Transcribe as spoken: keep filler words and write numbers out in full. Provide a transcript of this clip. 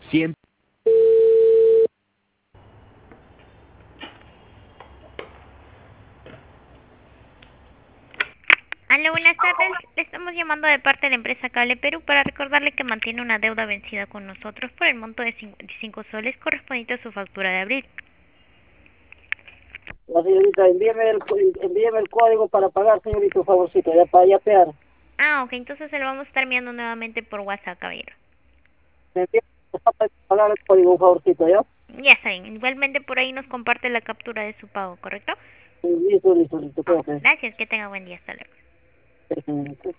Siempre. Aló, buenas tardes. Le estamos llamando de parte de la empresa Cable Perú para recordarle que mantiene una deuda vencida con nosotros por el monto de cincuenta y cinco soles correspondiente a su factura de abril. La señorita, envíeme el, cu- envíeme el código para pagar, señorita, por favorcito, ya para yapear. Ah, ok, entonces se lo vamos a estar enviando nuevamente por WhatsApp, caballero. Me envía para pagar el código, por favorcito, ¿ya? Ya está bien. Igualmente por ahí nos comparte la captura de su pago, ¿correcto? Sí, listo, listo, listo, Ok, creo que. gracias. Que tenga buen día. Hasta luego. eh,